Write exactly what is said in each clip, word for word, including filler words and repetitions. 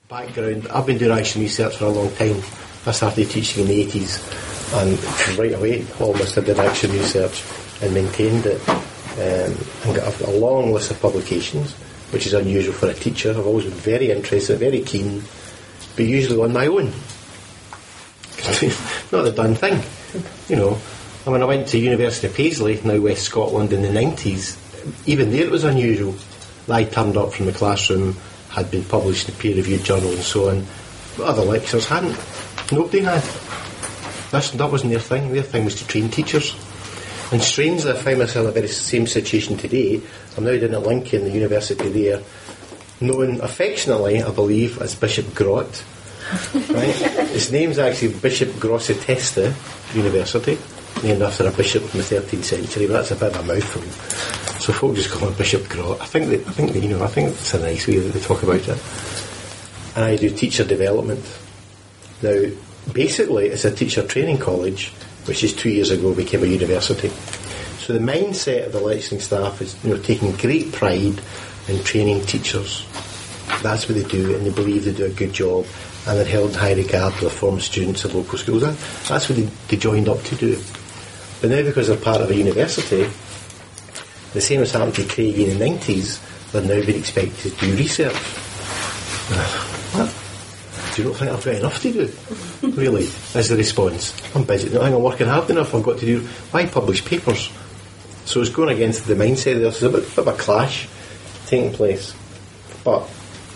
background, I've been doing action research for a long time. I started teaching in the eighties, and right away almost I did action research and maintained it, um, and got a, a long list of publications, which is unusual for a teacher. I've always been very interested, very keen, but usually on my own. Not the done thing, you know. And when I went to University of Paisley, now West Scotland, in the nineties, even there it was unusual. I turned up from the classroom, had been published in a peer-reviewed journal and so on, but other lecturers hadn't. Nobody had. That's, that wasn't their thing. Their thing was to train teachers. And strangely, I find myself in the very same situation today. I'm now down at Lincoln, the university there, known affectionately, I believe, as Bishop Grot. Right? His name's actually Bishop Grosseteste University, named after a bishop from the thirteenth century, but that's a bit of a mouthful. So folk just call him Bishop Grot. I think that, I think that, you know, I think it's a nice way that they talk about it. And I do teacher development. Now, basically, it's a teacher training college, which is two years ago became a university. So the mindset of the lecturing staff is, you know, taking great pride in training teachers. That's what they do, and they believe they do a good job, and they're held in high regard by the former students of local schools. That, that's what they, they joined up to do. But now, because they're part of a university, the same as happened to Craigie in the nineties, they're now being expected to do research. What? Do you not think I've got enough to do? Really, is the response. I'm busy. I don't think I'm working hard enough. I've got to do... Why publish papers? So it's going against the mindset there. So there's a bit, bit of a clash taking place. But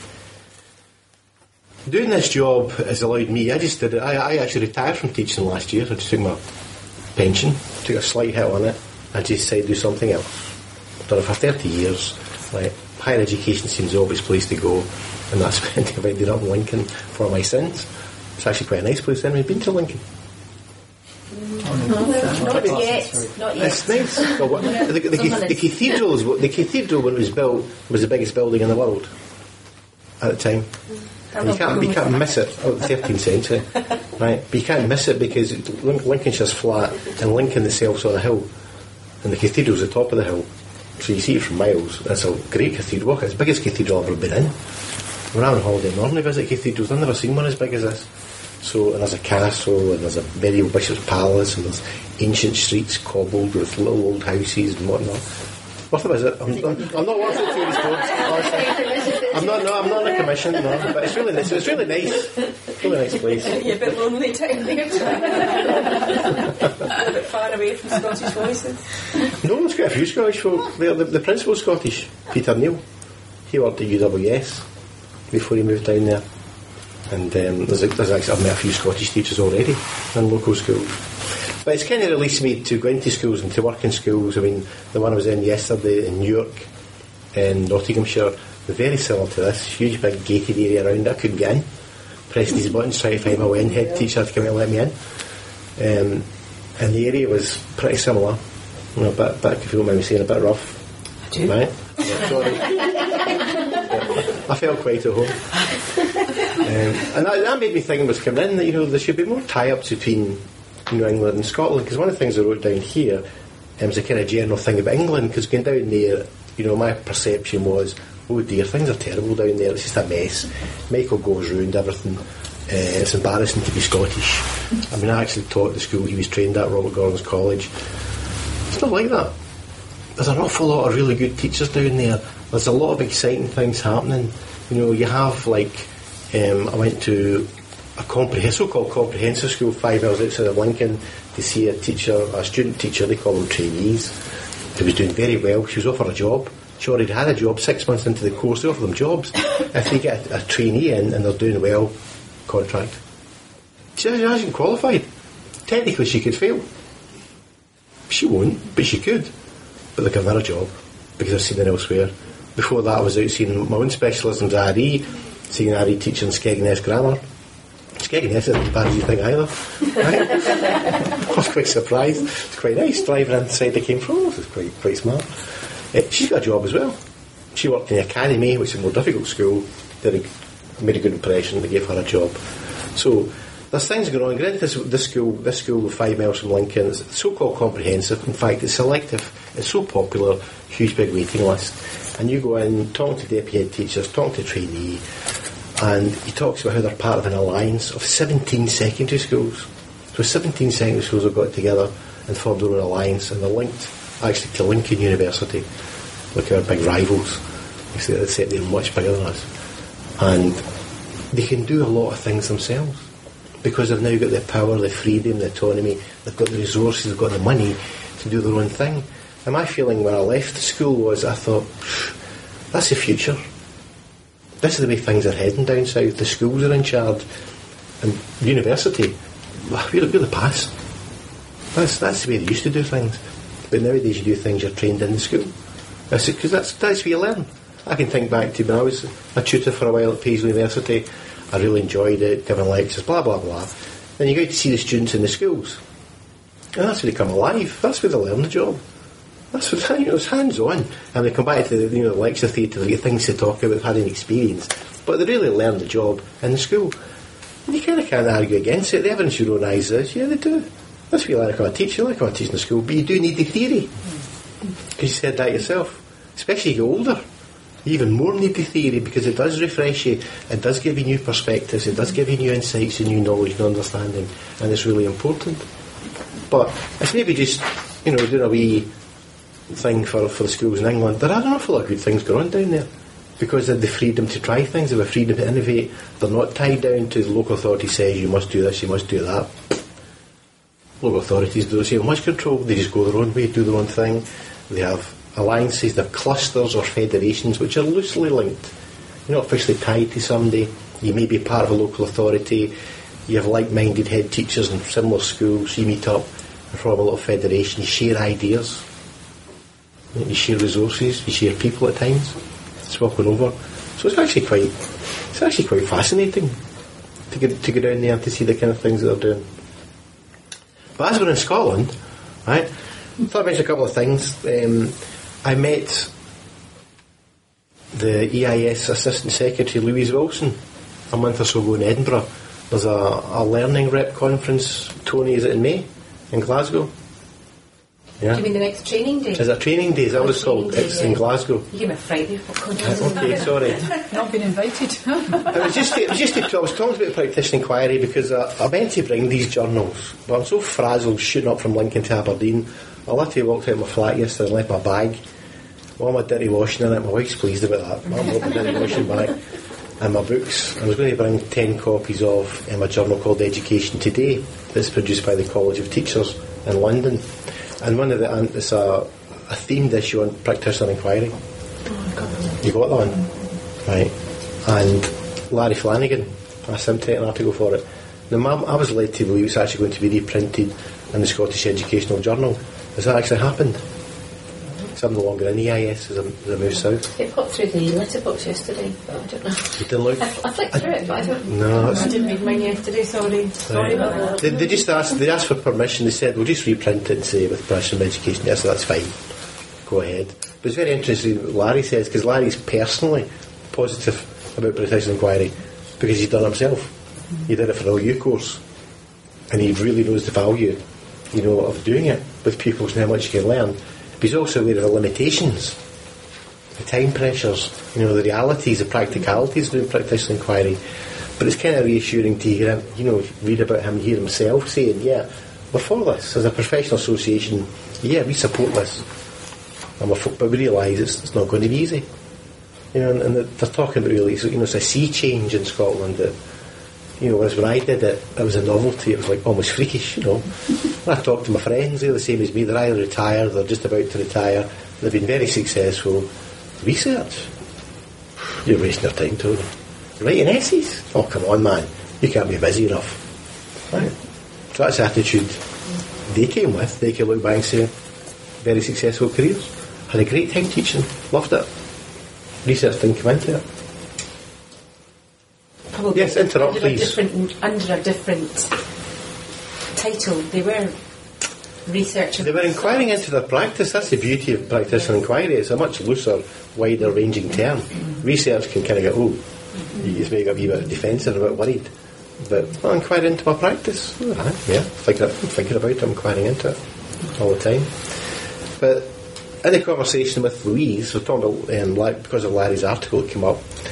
doing this job has allowed me... I just did it. I, I actually retired from teaching last year. I just took my pension, took a slight hit on it, and just decided to do something else. I've done it for thirty years. Like, higher education seems the obvious place to go. And that's when I've ended up in Lincoln for my sins. It's actually quite a nice place. Anyone been to Lincoln? Mm. Not, not yet. Not yet. It's nice. Well, what, the, the, the, the cathedral is, the cathedral when it was built was the biggest building in the world at the time. And you can't, you can't miss it. Oh, the thirteenth century, right? But you can't miss it because Lincolnshire's flat, and Lincoln itself's on a hill, and the cathedral's at the top of the hill. So you see it from miles. It's a great cathedral. It's the biggest cathedral I've ever been in. When I'm on holiday, I normally visit cathedrals. I've never seen one as big as this. So, and there's a castle, and there's a medieval bishop's palace, and there's ancient streets cobbled with little old houses and whatnot. Worth a visit. I'm, I'm, I'm not worth it to these folks. I'm not. No, I'm not on a commission. No, but it's really nice. It's really nice. It's really nice place. You're a bit lonely down there. A bit far away from Scottish voices. No, there's quite a few Scottish folk. The, the, the principal's Scottish, Peter Neal. He worked at U W S before he moved down there. And um, there's, a, there's actually, I've met a few Scottish teachers already in local schools. But it's kind of released me to go into schools and to work in schools. I mean, the one I was in yesterday in Newark, in Nottinghamshire, very similar to this, huge big gated area around it. I couldn't get in. Pressed these buttons, trying to find my way in. Head teacher to come in and let me in. Um, and the area was pretty similar. You know, a bit, bit, if you don't mind me saying, a bit rough. I do. Right? Yeah, sorry. Yeah, I felt quite at home. Um, and that, that made me think, was coming in, that, you know, there should be more tie-ups between, you know, England and Scotland, because one of the things I wrote down here um, was a kind of general thing about England, because going down there, you know, my perception was, oh dear, things are terrible down there, it's just a mess. Michael Gove's ruined everything. Uh, it's embarrassing to be Scottish. I mean, I actually taught the school he was trained at, Robert Gordon's College. It's not like that. There's an awful lot of really good teachers down there. There's a lot of exciting things happening. You know, you have, like, um, I went to a compre- so-called comprehensive school five miles outside of Lincoln to see a teacher, a student teacher, they call them trainees, who was doing very well. She was offered a job. She already had a job six months into the course. They offer them jobs. If they get a, a trainee in and they're doing well, contract. She hasn't qualified. Technically she could fail. She won't, but she could. But they'll give her a job because I've seen it elsewhere. Before that I was out seeing my own specialisms, R E, seeing R E teaching Skegness grammar. Skegness isn't as bad as you think either. Right? I was quite surprised. It's quite nice driving inside they came from. This is quite, quite smart. Uh, she's got a job as well. She worked in the academy, which is a more difficult school. Did a, made a good impression. They gave her a job. So there's things going on. Going into this, this school, this school five miles from Lincoln, it's so-called comprehensive. In fact, it's selective. It's so popular, huge big waiting list. And you go in, talk to deputy head teachers, talk to trainee. and he talks about how they're part of an alliance of seventeen secondary schools. So seventeen secondary schools have got together and formed their own alliance, and they're linked actually to Lincoln University, like our big rivals, except they're much bigger than us. And they can do a lot of things themselves because they've now got the power, the freedom, the autonomy, they've got the resources, they've got the money to do their own thing. And my feeling when I left the school was, I thought, that's the future. This is the way things are heading down south. The schools are in charge, and university, we're, we're the past. That's, that's the way they used to do things. But nowadays you do things you're trained in the school. Because that's, that's where you learn. I can think back to when I was a tutor for a while at Paisley University. I really enjoyed it, giving lectures, blah, blah, blah. Then you get to see the students in the schools. And that's where they come alive. That's where they learn the job. That's what, you know, it's hands-on. And they come back to the, you know, the lecture theatre, they get things to talk about, had an experience. But they really learn the job in the school. And you kind of can't argue against it. The evidence you own eyes is, yeah, they do. That's what you like on a teacher. You like on a teaching in school. But you do need the theory. Because you said that yourself. Especially as you get older. You even more need the theory because it does refresh you. It does give you new perspectives. It does give you new insights and new knowledge and understanding. And it's really important. But it's maybe just, you know, doing a wee thing for, for the schools in England. There are an awful lot of good things going on down there. Because they have the freedom to try things. They have the freedom to innovate. They're not tied down to the local authority says you must do this, you must do that. Local authorities don't have much control. They just go their own way, do their own thing. They have alliances, they have clusters or federations which are loosely linked. You're not officially tied to somebody. You may be part of a local authority. You have like-minded head teachers in similar schools. You meet up and form a little federation. You share ideas. You share resources. You share people at times. Swapping over. So it's actually quite it's actually quite fascinating to get to go down there and to see the kind of things that they're doing. But as we're in Scotland, right, I thought I'd mention a couple of things. Um, I met the E I S Assistant Secretary Louise Wilson a month or so ago in Edinburgh. There's a, a learning rep conference, Tony, is it in May, in Glasgow? Yeah. Do you mean the next training day? Is it training day? Is that what it's called? Day, It's yeah. in Glasgow. You gave me a Friday for Okay, sorry. Not been invited. It was just, it was just to, I was talking about practitioner inquiry because I, I meant to bring these journals, but I'm so frazzled shooting up from Lincoln to Aberdeen. I literally walked out of my flat yesterday and left my bag, all my dirty washing in it. My wife's pleased about that. Mum brought my dirty washing bag and my books. I was going to bring ten copies of um, a journal called Education Today that's produced by the College of Teachers in London. And one of the, and it's a, a themed issue on practitioner inquiry. Oh, God. You got that one? Right. And Larry Flanagan asked him to write an article for it. Now, Mum, I was led to believe it's actually going to be reprinted in the Scottish Educational Journal. Has that actually happened? So I'm no longer in E I S as I, as I move south. It popped through the letterbox yesterday, but I don't know. You didn't look? I, I flicked through it, but I don't No, I it's, didn't read mine yesterday, sorry. Sorry about that. they, they just asked. They asked for permission. They said, "We'll just reprint it and say with permission of education." Yes, that's fine. Go ahead. But it's very interesting what Larry says because Larry's personally positive about practitioner inquiry because he's done it himself. He did it for the L U course, and he really knows the value, you know, of doing it with pupils and how much you can learn. But he's also aware of the limitations, the time pressures, you know, the realities, the practicalities of doing practitioner inquiry. But it's kind of reassuring to hear him, you know, read about him, hear himself saying, yeah, we're for this. As a professional association, yeah, we support this. And we're for, but we realise it's, it's not going to be easy. You know, and, and they're talking about really, you know, it's a sea change in Scotland that, you know, whereas when I did it, it was a novelty. It was like almost freakish, you know. When I talk to my friends, they're the same as me. They're either retired, they're just about to retire. They've been very successful. Research? You're wasting your time, Tony. Writing essays? Oh, come on, man. You can't be busy enough. Right. So that's the attitude they came with. They can look back and say, very successful careers. Had a great time teaching. Loved it. Research didn't come into it. Probably Yes, interrupt, under a please. different under a different title. They were researchers. They were inquiring into their practice. That's the beauty of practitioner inquiry. It's a much looser, wider ranging term. Research can kind of go, oh, you just make a wee bit defensive, a bit worried. But, well, inquiring into my practice. Oh, right, yeah, thinking, thinking about it, I'm inquiring into it all the time. But in the conversation with Louise, we're talking about, um, like, because of Larry's article that came up,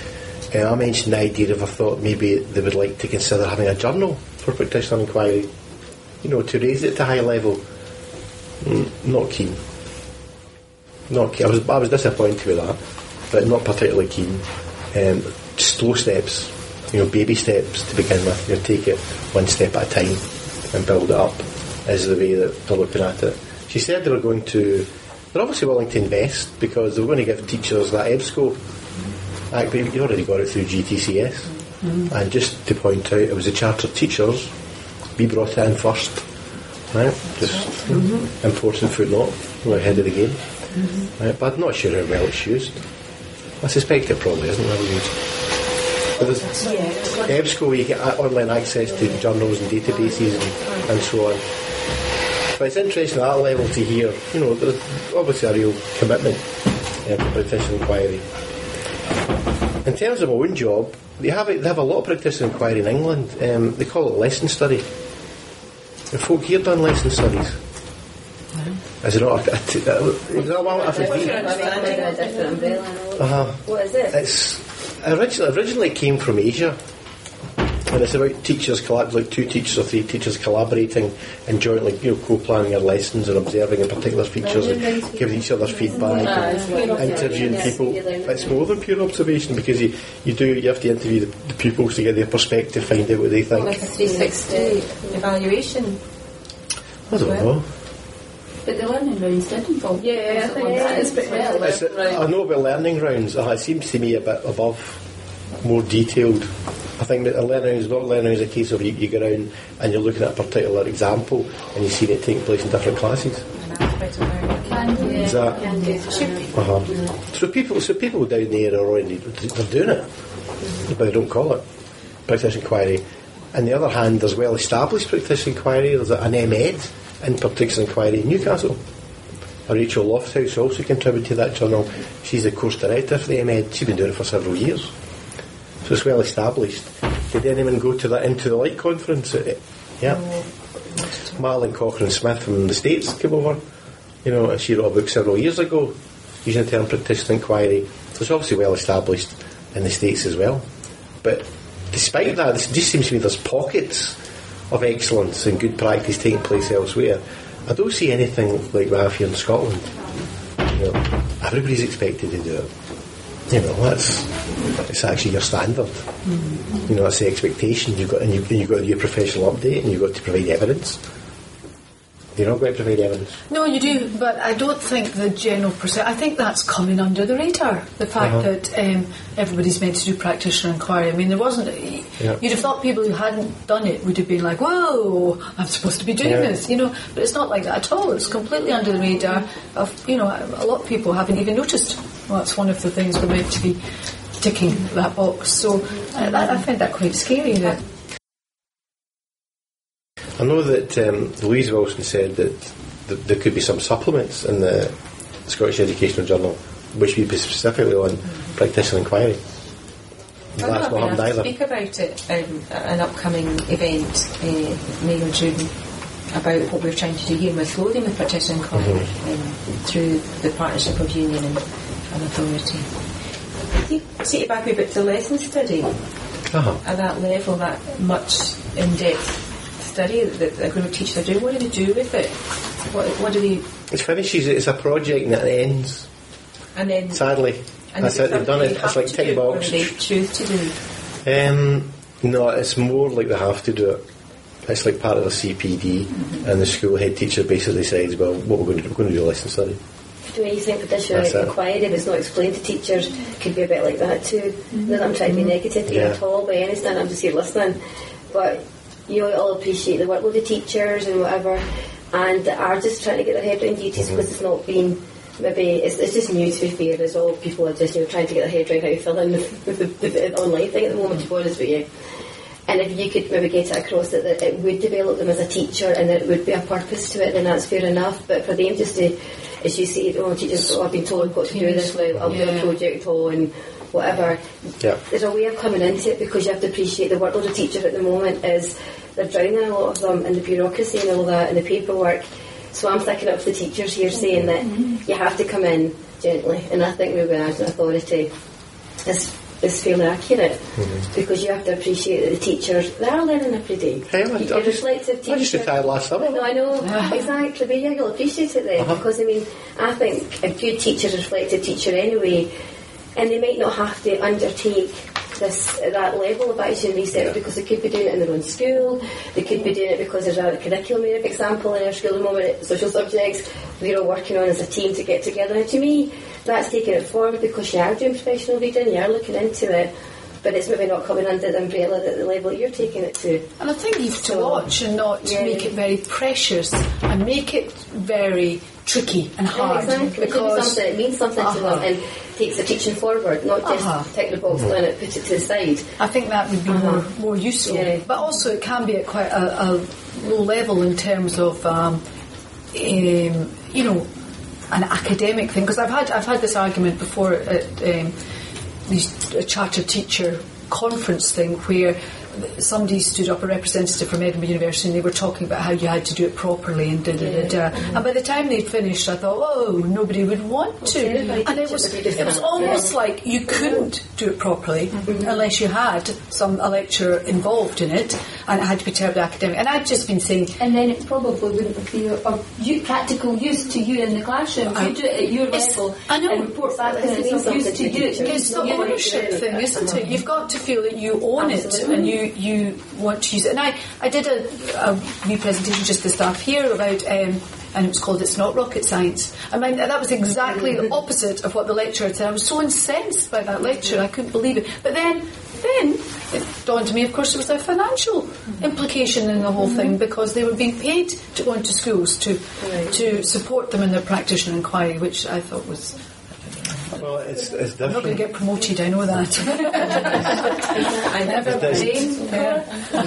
uh, I mentioned the idea of I thought maybe they would like to consider having a journal for practitioner inquiry, you know, to raise it to high level. Mm, not keen. Not keen. I was, I was disappointed with that, but not particularly keen. Um, slow steps, you know, baby steps to begin with. You know, take it one step at a time and build it up is the way that they're looking at it. She said they were going to, they're obviously willing to invest because they were going to give teachers that EBSCO. Act, but you already got it through G T C S. Mm-hmm. And just to point out, it was the chartered teachers, we brought it in first. Right? Just mm-hmm. important footnote, we're ahead of the game. Mm-hmm. Right? But I'm not sure how well it's used. I suspect it probably isn't well used. But there's yeah. EBSCO, where you get online access to journals and databases and, and so on. But it's interesting at that level to hear, you know, there's obviously a real commitment uh, to practitioner inquiry. In terms of my own job, they have, they have a lot of practitioner inquiry in England. Um, they call it lesson study. The folk here done lesson studies. Mm-hmm. Is it not a, a, a, is that one? What's your understanding of a different umbrella? Uh-huh. What is it? It's originally, originally it came from Asia. And it's about teachers, collab- like two teachers or three teachers collaborating and jointly, you know, co-planning their lessons and observing in particular features and giving each other feedback and interviewing people. It's more than pure observation because you, you do you have to interview the, the pupils to get their perspective, find out what they think. Like a three sixty evaluation. I don't know. But the learning rounds did involve. Yeah, I think that is pretty well. It's a, I know about learning rounds. Uh, it seems to me a bit above, more detailed. I think that a learning is not learning is a case of you, you go around and you're looking at a particular example and you see it taking place in different classes. Is that? Uh-huh. So people, so people down there are already they're doing it, but they don't call it practitioner inquiry. On the other hand, there's well-established practitioner inquiry. There's an M Ed in practitioner inquiry in Newcastle. Rachel Lofthouse also contributed to that journal. She's the course director for the M Ed. She's been doing it for several years. So it's well established. Did anyone go to that Into the Light conference? Yeah. Marlon Cochrane Smith from the States came over. You know, she wrote a book several years ago using the term practitioner inquiry. So it's obviously well established in the States as well. But despite that, it just seems to me there's pockets of excellence and good practice taking place elsewhere. I don't see anything like we have here in Scotland. You know, everybody's expected to do it. You know, that's it's actually your standard. Mm-hmm. You know, that's the expectation. You've got, and you, you've got to do your professional update, and you've got to provide evidence. You're not going to provide evidence. No, you do, but I don't think the general percent. I think that's coming under the radar. The fact uh-huh. that um, everybody's meant to do practitioner inquiry. I mean, there wasn't. Yeah. You'd have thought people who hadn't done it would have been like, "Whoa, I'm supposed to be doing yeah. this," you know. But it's not like that at all. It's completely under the radar. Of you know, a lot of people haven't even noticed. Well, that's one of the things we're meant to be ticking that box. So uh, that, I find that quite scary. That. I know that um, Louise Wilson said that th- there could be some supplements in the Scottish Educational Journal which would be specifically on mm-hmm. practitioner inquiry. I'm That's not not happened either. Speak about it in an upcoming event, uh, May or June, about what we're trying to do here with Lothian with practitioner inquiry mm-hmm. um, through the partnership of union and, and authority. Could you take it back a bit to the lesson study uh-huh. at that level, that much in-depth study that a group of teachers are doing? What do they do with it? What, what do they? It finishes. It's a project and it ends. And then sadly, and that's it. They've done it. It's like tick box. Or they choose to do. Um, no, it's more like they have to do it. It's like part of the C P D, mm-hmm. and the school head teacher basically says, "Well, what we're going to do? We're going to do a lesson study." Do you think practitioner inquiry that's not explained to teachers could be a bit like that too? Mm-hmm. Not that I'm trying to be negative yeah. at all by any stand. I'm just here listening, but. You all appreciate the workload of teachers and whatever, and are just trying to get their head around duties mm-hmm. because it's not been maybe it's, it's just new to be fair. As all people are just you know trying to get their head around how to fill in the, the, the, the online thing at the moment. To be honest with you, and if you could maybe get it across that, that it would develop them as a teacher and there would be a purpose to it, then that's fair enough. But for them just to, as you say, oh, teachers, oh, I've been told I've got to do this now. I'll yeah. do a project or and whatever. Yeah. There's a way of coming into it because you have to appreciate the workload of teachers at the moment is. They're drowning a lot of them in the bureaucracy and all that and the paperwork. So I'm thinking up the teachers here saying that you have to come in gently, and I think maybe as an authority is is fairly accurate, mm-hmm. because you have to appreciate that the teachers, they are learning every day. Hey, I'm, You're I'm reflective teacher. I just retired last summer. No, I know, exactly, but yeah, you'll appreciate it then, uh-huh. because I mean, I think a good teacher is a reflective teacher anyway, and they might not have to undertake this that level of action research, yeah. because they could be doing it in their own school, they could be doing it because there's a curriculum area, for example, in our school at the moment, social subjects, we're all working on as a team to get together. And to me, that's taking it forward because you are doing professional reading, you are looking into it, but it's maybe not coming under the umbrella at the level you're taking it to. And I think you have to so, watch and not yeah. make it very precious and make it very tricky and hard. Yeah, exactly. Because it, it means something uh-huh. to them and takes the teaching forward, not just uh-huh. tick the box down and put it to the side. I think that would be uh-huh. more, more useful. Yeah. But also it can be at quite a, a low level in terms of, um, um, you know, an academic thing. Because I've had I've had this argument before at um, these a charter teacher conference thing where somebody stood up, a representative from Edinburgh University, and they were talking about how you had to do it properly and da da da da. Mm-hmm. And by the time they'd finished, I thought, oh, nobody would want to. Okay, and it was it was almost yeah. like you couldn't do it properly mm-hmm. unless you had some a lecturer involved in it, and it had to be terribly academic. And I'd just been saying, and then it probably wouldn't be of you, practical use to you in the classroom. You do it at your level I know. and report back and it's of use to you. It's the ownership thing, isn't it? You've got to feel that you own Absolutely. it and you you want to use it. And I, I did a, a wee presentation just to staff here about, um, and it was called It's Not Rocket Science. I mean, that was exactly the opposite of what the lecturer said. I was so incensed by that lecture, I couldn't believe it. But then, then it dawned to me, of course, there was a financial implication in the whole thing, because they were being paid to go into schools to, to support them in their practitioner inquiry, which I thought was... Well, it's, it's different. I'm not going to get promoted, I know that. I never it's, yeah.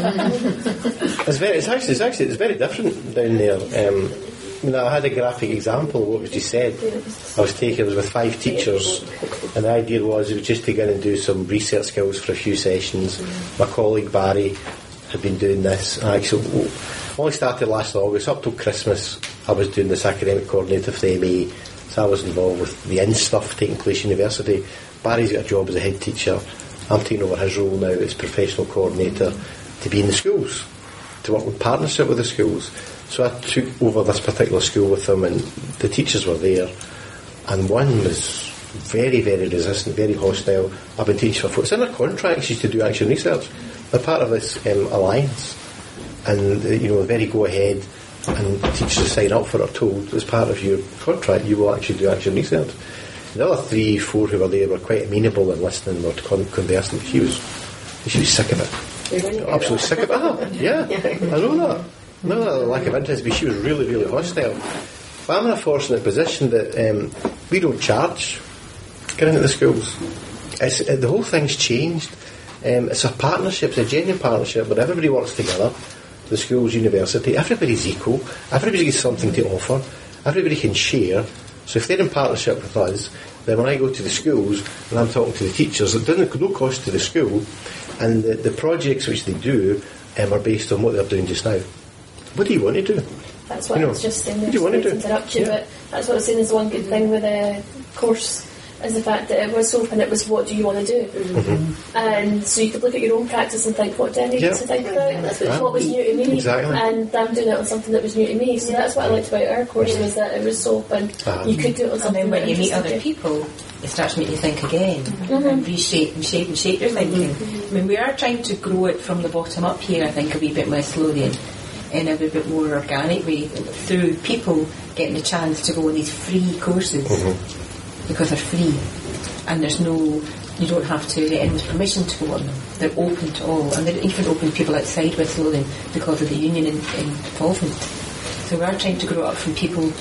it's very, it's actually, it's actually, it's very different down there. Um, I mean, I had a graphic example of what was just said. I was taking, it was with five teachers, and the idea was it was just to go in and do some research skills for a few sessions. My colleague Barry had been doing this. I actually only started last August. Up till Christmas, I was doing this academic coordinator for the M A. So I was involved with the in stuff taking place at university. Barry's got a job as a head teacher. I'm taking over his role now as professional coordinator to be in the schools, to work in partnership with the schools. So I took over this particular school with them, and the teachers were there, and one was very, very resistant, very hostile. I've been teaching for, it's in their contracts to do action research. They're part of this um, alliance, and uh, you know, very go ahead. And teachers sign up for it are told, as part of your contract, you will actually do action research. The other three, four who were there were quite amenable and listening or con- conversing. She was, she was sick of it. Absolutely sick of it. Yeah, I know that. I know that lack of interest, but she was really, really hostile. But I'm in a fortunate position that um, we don't charge getting into the schools. It's, uh, the whole thing's changed. Um, it's a partnership, it's a genuine partnership where everybody works together. The schools, university, everybody's equal, everybody gets something to offer, everybody can share. So if they're in partnership with us, then when I go to the schools and I'm talking to the teachers, it doesn't no cost to the school, and the, the projects which they do um, are based on what they're doing just now. What do you want to do? That's what you know, I was just saying. What do you want to do? Interrupt you, yeah. But that's what I was saying is one good thing with the course. Is the fact that it was open, it was what do you want to do? Mm-hmm. And so you could look at your own practice and think, what do I need yep. to think about? That's what, what was new to me. Exactly. And I'm doing it on something that was new to me. So that's what I liked about our course, was that it was so open. Uh-huh. You could do it on something. And then when you meet other people, it starts to make you think again, mm-hmm. and reshape and shape and shape your thinking. Mm-hmm. I mean, we are trying to grow it from the bottom up here, I think, a wee bit more slowly and in a wee bit more organic way, through people getting the chance to go on these free courses, mm-hmm. because they're free. And there's no, you don't have to get anyone's permission to go on them. They're open to all, and they're even open to people outside West Lothian because of the union in, in involvement. So we are trying to grow up from people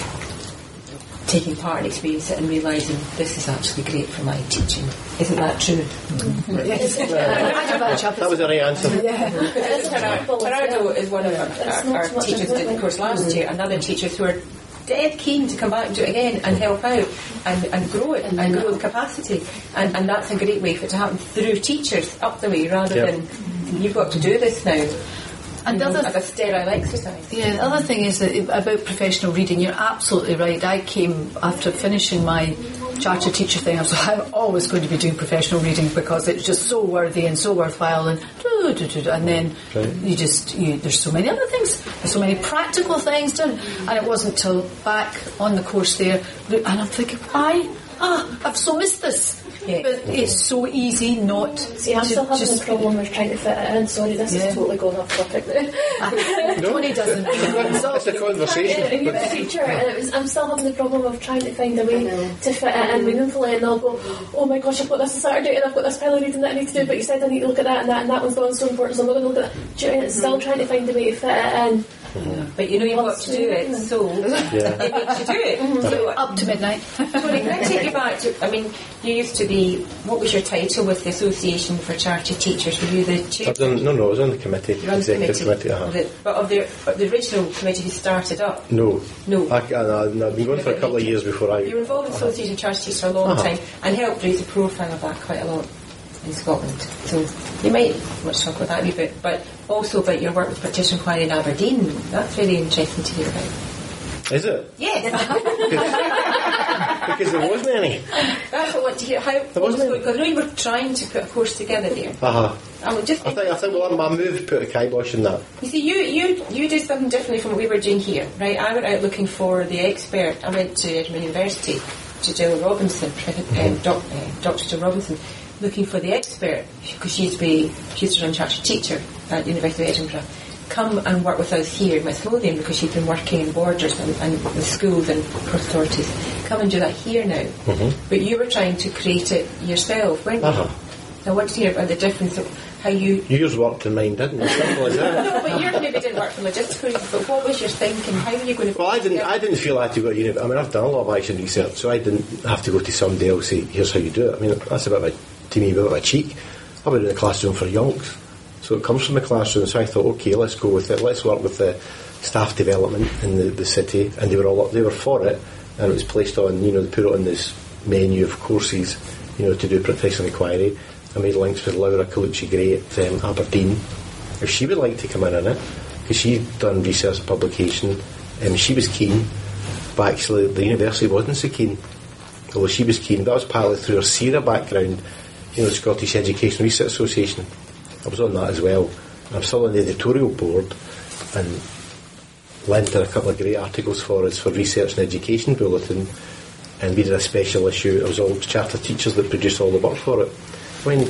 taking part and experiencing it and realising this is actually great for my teaching. Isn't that true? Mm-hmm. Yes. That was the right answer. Yeah. Gerardo is one of our, our, our teachers who did the course last year, and other teachers who are dead keen to come back and do it again and help out and, and grow it and, and grow the capacity, and, and that's a great way for it to happen through teachers up the way, rather yep. than you've got to do this now and the other, as a sterile exercise. Yeah, the other thing is that about professional reading, you're absolutely right. I came after finishing my charter teacher thing. I was like, I'm always going to be doing professional reading because it's just so worthy and so worthwhile, and doo, doo, doo, doo, and then right. you just you, there's so many other things, there's so many practical things done, and it wasn't till back on the course there, and I'm thinking, why? Ah, I've so missed this. Yeah. But it's so easy not See, I'm to still having just a problem with trying to fit it in. Sorry, this yeah. is totally going off topic now. No, Tony doesn't. It's a conversation. You're a teacher, and it was, I'm still having the problem of trying to find a way to fit it in meaningfully, and I'll go, oh my gosh, I've got this on Saturday, and I've got this pile of reading that I need to do, but you said I need to look at that, and that, and that one's going so important, so I'm not going to look at that. Do you know, it's still trying to find a way to fit it in. Yeah. But you know you've got to do it, so yeah. it makes you do it. Mm-hmm. So up to midnight. Tony, can I take you back to, I mean, you used to be, what was your title with the Association for Chartered Teachers? Were you the chair? Done, no, no, I was on the committee, You're on the executive committee. committee. Uh-huh. The, but of the, of the original committee who started up? No. No. I, I, no, I've been going for a couple of years before I... You were involved in the Association of Chartered Teachers for a long uh-huh. time and helped raise the profile of that quite a lot in Scotland. So you might want to talk about that a wee bit, but also about your work with Partition Inquiry in Aberdeen. That's really interesting to hear about. Is it? Yes. Because there wasn't any. That's what I want to hear. How, there wasn't any. Because I know you were trying to put a course together there. Uh-huh. I, would just I think, I think well, my move put a kibosh in that. You see, you, you, you did something differently from what we were doing here, right? I went out looking for the expert. I went to Edinburgh University, to Jill Robinson, mm-hmm. um, doc, uh, Doctor Jill Robinson, looking for the expert, because she used to be, she used to run chartered teacher at the University of Edinburgh. Come and work with us here in West Lothian, because she'd been working in borders and, and with schools and cross authorities. Come and do that here now. Mm-hmm. But you were trying to create it yourself, weren't you? Uh-huh. I want to hear about the difference of how you... Yours worked and mine didn't. As simple as that. No, but yours maybe didn't work for logistical reasons, but what was your thinking? How were you going to... Well, I didn't, I didn't feel I had to go to university. I mean, I've done a lot of action research, so I didn't have to go to somebody else and say, here's how you do it. I mean, that's a bit of a, to me, a bit of a cheek. I've been in the classroom for yonks. So it comes from the classroom, so I thought, okay, let's go with it. Let's work with the staff development in the, the city, and they were all they were for it, and it was placed on, you know, they put it on this menu of courses, you know, to do practitioner inquiry. I made links with Laura Colucci Gray at um, Aberdeen, if she would like to come in on it, because she'd done research and publication, and um, she was keen, but actually the university wasn't so keen, although she was keen. That was partly through her C R A background, you know, the Scottish Education Research Association. I was on that as well. I'm still on the editorial board, and lent her a couple of great articles for us for Research and Education Bulletin, and we did a special issue. It was all charter teachers that produced all the work for it. I mean,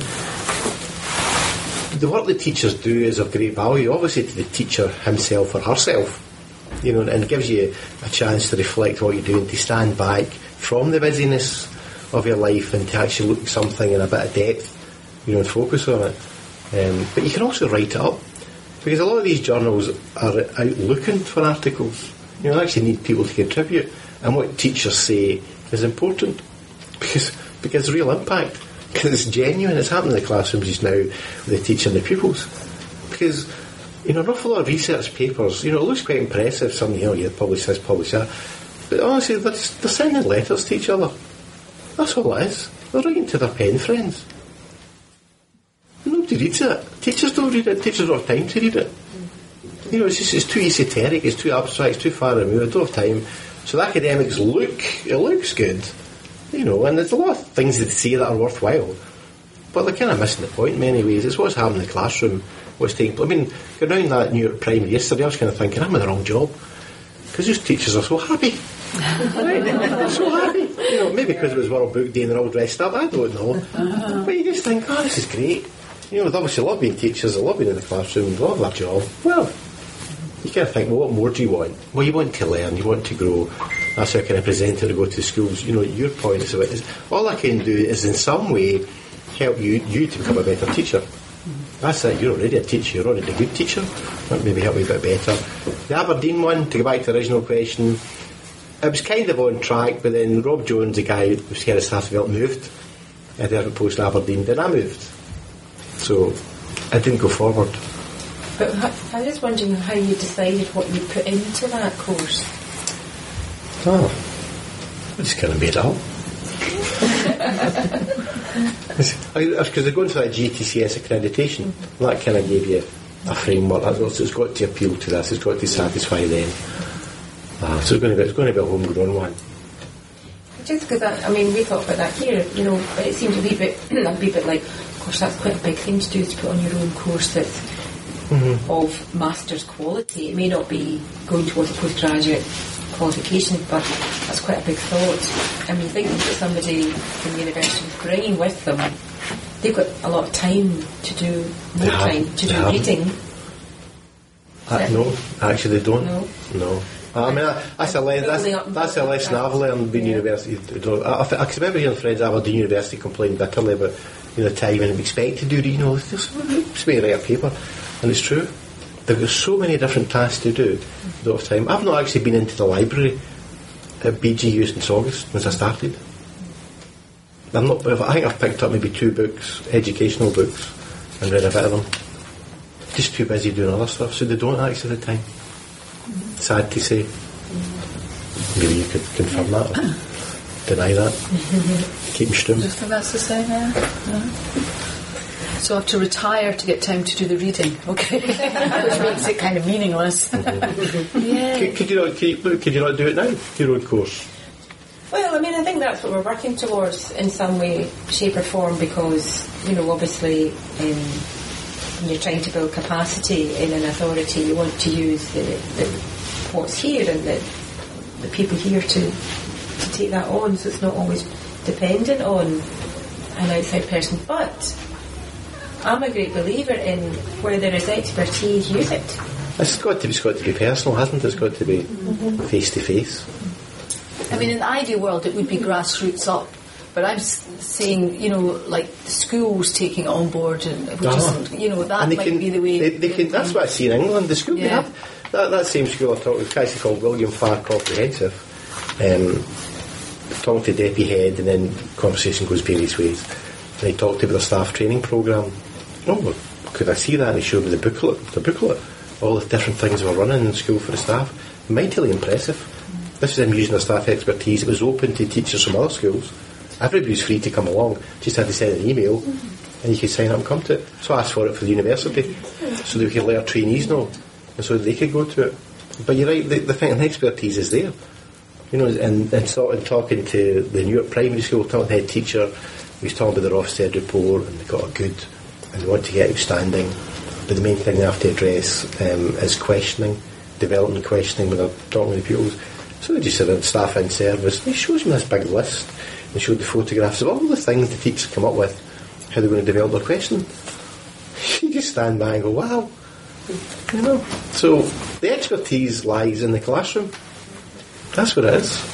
the work that teachers do is of great value, obviously, to the teacher himself or herself, you know, and it gives you a chance to reflect what you're doing, to stand back from the busyness of your life and to actually look at something in a bit of depth, you know, and focus on it. Um, but you can also write it up, because a lot of these journals are out looking for articles. You know, they actually need people to contribute, and what teachers say is important, because because real impact, because it's genuine. It's happening in the classrooms just now with the teacher and the pupils. Because, you know, an awful lot of research papers, you know, it looks quite impressive. Somebody, you know, you publish this, publish that, but honestly, they're, just, they're sending letters to each other. That's all it is. They're writing to their pen friends. Nobody reads it. Teachers don't read it. Teachers don't have time to read it. You know, it's just it's too esoteric, it's too abstract, it's too far removed. I don't have time. So the academics look, it looks good, you know, and there's a lot of things that they say that are worthwhile, but they're kind of missing the point in many ways. It's what's happening in the classroom, what's taking place. I mean, going around that New York Primary yesterday, I was kind of thinking, I'm in the wrong job, because those teachers are so happy. They're so happy. You know, maybe because it was World Book Day and they're all dressed up, I don't know. Uh-huh. But you just think, oh, this is great. You know, they obviously love being teachers, they love being in the classroom, they love their job. Well, you kind of think, well, what more do you want? Well, you want to learn, you want to grow. That's how I kind of present it to go to schools. You know, your point is, about, is all I can do is in some way help you you to become a better teacher. That's it, you're already a teacher, you're already a good teacher. That maybe help you a bit better. The Aberdeen one, to go back to the original question, it was kind of on track, but then Rob Jones, the guy who was head of staff development, moved at the post in Aberdeen, then I moved. So it didn't go forward. But I was wondering how you decided what you put into that course. Oh, I just kind of made it up. Because they're going for that G T C S accreditation. That kind of gave you a framework. So it's got to appeal to this. It's got to satisfy them. Uh, so it's going to be it's going to be a homegrown one. just because I, I mean, we talk about that here, you know, it seems a wee bit, a wee bit like, of course, that's quite a big thing to do, to put on your own course that's mm-hmm. of master's quality. It may not be going towards a postgraduate qualification, but that's quite a big thought. I mean, thinking that somebody from the university is bringing with them, they've got a lot of time to do, more have, time to do have. reading. Uh, no, actually they don't. No. No. I mean, that's a, le- that's, that's a lesson I've learned being yeah. university. I, I, I can remember hearing friends at Aberdeen University complain bitterly about, you know, time and expect to do, you know, just write a paper. And it's true. They've got so many different tasks to do, they don't have time. I've not actually been into the library at B G U since August, since I started. I'm not, I think I've picked up maybe two books, educational books, and read a bit of them. Just too busy doing other stuff, so they don't actually have the time. Sad to say. Maybe you could confirm that or deny that. Keep them stum. Just think that's the same, yeah. yeah. So I have to retire to get time to do the reading, okay? Which makes it kind of meaningless. Mm-hmm. yeah. Could, could, you not, could, you, could you not do it now, your own course? Well, I mean, I think that's what we're working towards in some way, shape or form, because, you know, obviously um, when you're trying to build capacity in an authority, you want to use the, the what's here and the, the people here to, to take that on, so it's not always dependent on an outside person. But I'm a great believer in where there is expertise, use it. It's got to be, it's got to be personal, hasn't it? It's got to be face to face. I mean, in the ideal world, it would be grassroots up. But I'm saying, you know, like the schools taking it on board, and which uh-huh. is, you know, that might can, be the way. They, they can, that's what I see in England. The school yeah. they have that, that same school I talked with, a guy called William Farr Comprehensive. Um, talking to the deputy head, and then conversation goes various ways. And he talked about the staff training programme. Oh, well, could I see that? And he showed me the booklet, the booklet, all the different things we're running in school for the staff. Mightily impressive. Mm. This is them using their staff expertise. It was open to teachers from other schools. Everybody was free to come along. Just had to send an email, mm-hmm. and you could sign up and come to it. So I asked for it for the university, so they could let our trainees know, and so they could go to it. But you're right, the, the thing, the expertise is there. You know, and, and, sort of talking to the Newark Primary School, talking to the head teacher, he was talking about the Ofsted report, and they got a good, and they want to get outstanding. But the main thing they have to address um, is questioning, developing questioning when they're talking to the pupils. So they just said a staff in service, he shows me this big list, and showed the photographs of all the things the teachers come up with, how they're going to develop their question. You just stand by and go, wow. You know. So the expertise lies in the classroom. That's what it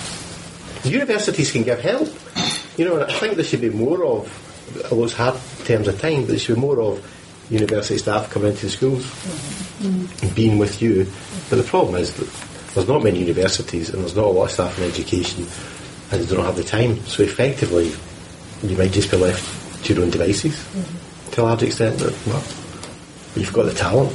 is. Universities can give help. You know, and I think there should be more of, although it's hard in terms of time, but there should be more of university staff coming into the schools mm-hmm. and being with you. But the problem is that there's not many universities, and there's not a lot of staff in education, and they don't have the time. So effectively, you might just be left to your own devices mm-hmm. to a large extent. That, well, you've got the talent.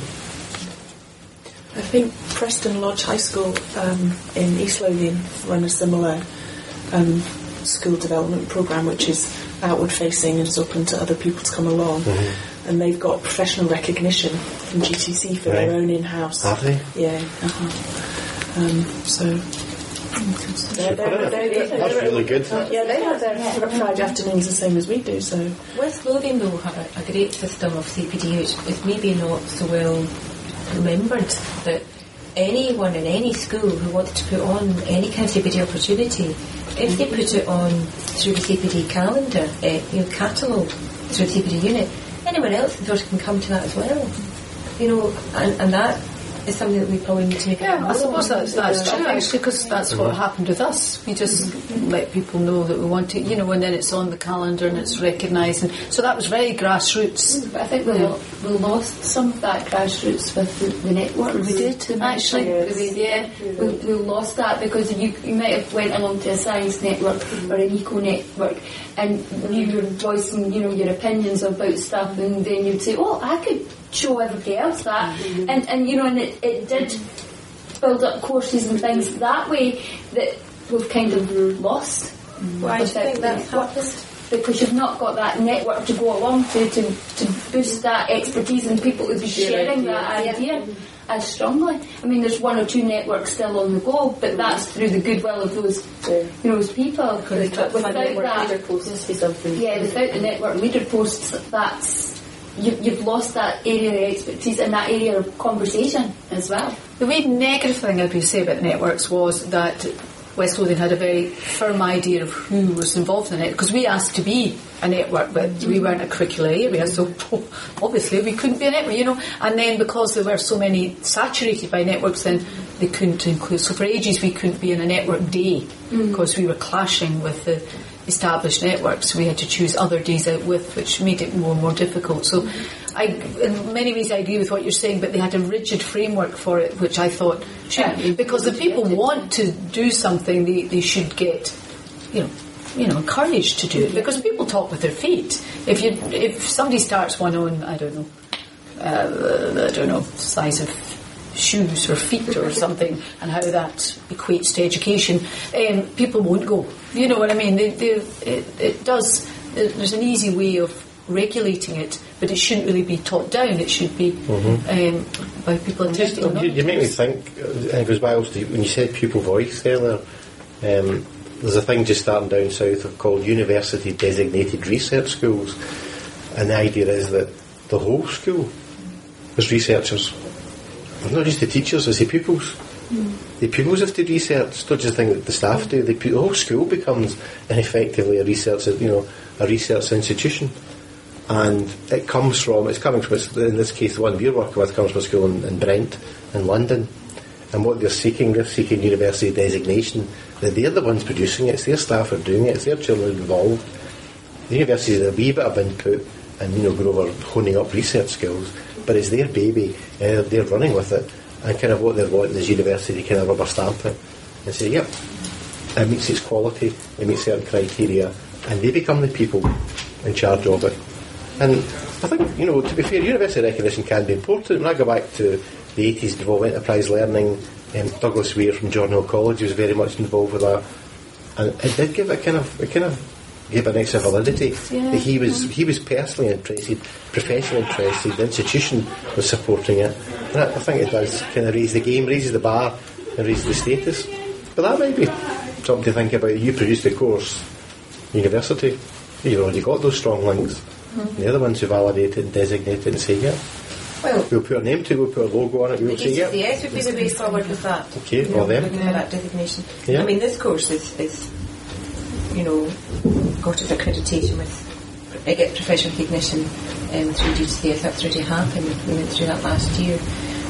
I think Preston Lodge High School um, in East Lothian run a similar um, school development programme, which is outward facing and is open to other people to come along. Mm-hmm. And they've got professional recognition from G T C for right. their own in-house. Have they? Yeah. Uh-huh. Um, so. They're, they're, they're, they're, That's really good. Yeah, they have their yeah. Friday afternoons the same as we do. So West Lothian though have a, a great system of C P D, which is maybe not so well remembered, that anyone in any school who wanted to put on any kind of C P D opportunity, if they put it on through the C P D calendar, uh, you know, catalogue through the C P D unit, anyone else in the can come to that as well. You know, and, and that is something that we probably need to make. Yeah, I suppose that's, that's true actually, because that's what happened with us. We just mm-hmm. let people know that we want to, you know, and then it's on the calendar and it's recognised, and so that was very grassroots. Mm, but I think we, yeah. we lost some of that grassroots with the, the network. We did actually. We, yeah, we, we lost that because you you might have went along to a science network mm-hmm. or an eco network, and you were voicing, you know, your opinions about stuff, and then you'd say, "Oh, I could show everybody else that," mm-hmm. and and you know, and it, it did build up courses and things that way that we've kind of lost. Mm-hmm. Why do you think that's happened? because you've not got that network to go along to, to, to boost that expertise and people who be sharing that idea as strongly. I mean, there's one or two networks still on the go, but that's through the goodwill of those, you know, those people. Because without that, leader posts to something. Yeah, without the network leader posts, that's you, you've lost that area of expertise and that area of conversation as well. The wee negative thing I'd be say about networks was that West Lothian had a very firm idea of who was involved in it, because we asked to be a network, but we weren't a curricular area, so obviously we couldn't be a network, you know. And then because there were so many saturated by networks, then they couldn't include. So for ages we couldn't be in a network day because mm. we were clashing with the established networks. We had to choose other days out with, which made it more and more difficult. So I, in many ways I agree with what you're saying, but they had a rigid framework for it, which I thought shouldn't be, because if people want to do something, they, they should get, you know, you know, encouraged to do it, because people talk with their feet. If you, if somebody starts one on, I don't know, uh, I don't know, size of shoes or feet or something, and how that equates to education, um, people won't go. You know what I mean? They, they, it, it does. There's an easy way of regulating it, but it shouldn't really be top down. It should be mm-hmm. um, by people intending. Just, you, you make me think. And it goes back to when you said pupil voice earlier. Um, there's a thing just starting down south called university designated research schools, and the idea is that the whole school is researchers. Not just the teachers, it's the pupils. Mm. The pupils have to research. It's not just the thing that the staff do. The, the whole school becomes, and effectively, a research, you know, a research institution. And it comes from, it's coming from, in this case, the one we're working with comes from a school in, in Brent, in London. And what they're seeking, they're seeking university designation. That they're the ones producing it. It's their staff are doing it. It's their children involved. The university is a wee bit of input, and you know, go over honing up research skills. But it's their baby. Uh, they're running with it, and kind of what they're wanting is university to kind of rubber stamp it and say, yep, it meets its quality, it meets certain criteria, and they become the people in charge of it. And I think, you know, to be fair, university recognition can be important. When I go back to the eighties, Devolve Enterprise Learning, um, Douglas Weir from Jordan Hill College was very much involved with that, and it did give it kind of, it kind of gave an extra validity. Yeah. That he was he was personally interested, professionally interested, the institution was supporting it. And I, I think it does kind of raise the game, raises the bar, and raises the status. But that might be something to think about. You produced the course, university, you've already got those strong links. Mm-hmm. The other ones who validate it and designate it and say, yeah, well, we'll put our name to it, we'll put our logo on it, we'll say, yeah. The S would be the way forward with that. Okay, you well know, then. looking at that designation. Yeah. I mean, this course is, is you know, got its accreditation with, it gets professional recognition um, through D C S, that's already happened. We went through that last year.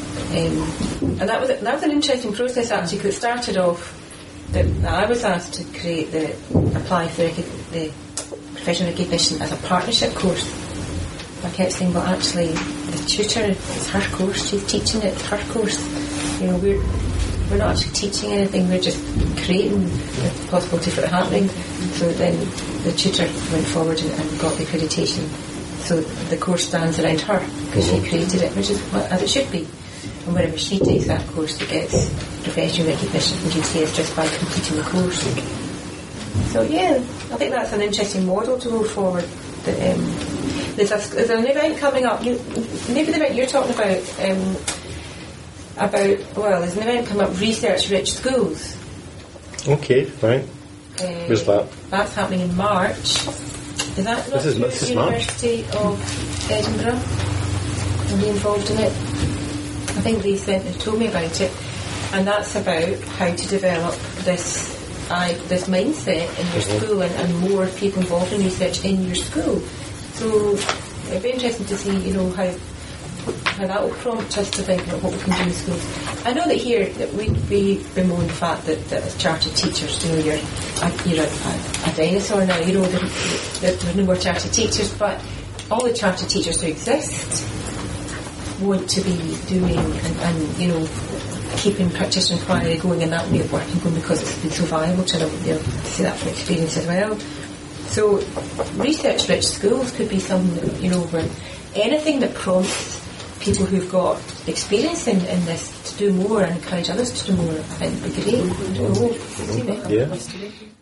Um, and that was that was an interesting process actually, because it started off that I was asked to create the, apply for the professional recognition as a partnership course. I kept saying, well actually the tutor, it's her course, she's teaching it, it's her course. You know, we're we're not actually teaching anything, we're just creating the possibility for it happening. So then the tutor went forward and, and got the accreditation. So the course stands around her because mm-hmm. she created it, which is what, as it should be. And wherever she takes that course, it gets professional recognition from G C S just by completing the course. So yeah, I think that's an interesting model to go forward. That, um, there's, a, there's an event coming up, you, maybe the event you're talking about, um, about, well, there's an event coming up, Research Rich Schools. Okay, right. Uh, Where's that? That's happening in March. Is that not this is, the this is University March. of Edinburgh? Are they involved in it? I think they sent, they told me about it, and that's about how to develop this I, this mindset in your mm-hmm. school, and, and more people involved in research in your school. So it'd be interesting to see, you know, how how that will prompt us to think about what we can do in schools. I know that here that we we bemoan the fact that, that as chartered teachers, you know, you're a, you're a, a, a dinosaur now. You know, that there's no more chartered teachers, but all the chartered teachers who exist want to be doing and, and you know, keeping practitioner inquiry going in that way of working going, because it's been so valuable to them. They'll see that from experience as well. So research rich schools could be something that, you know, where anything that prompts people who've got experience in, in this to do more and encourage others to do more, I think would be great. I don't know. Yeah.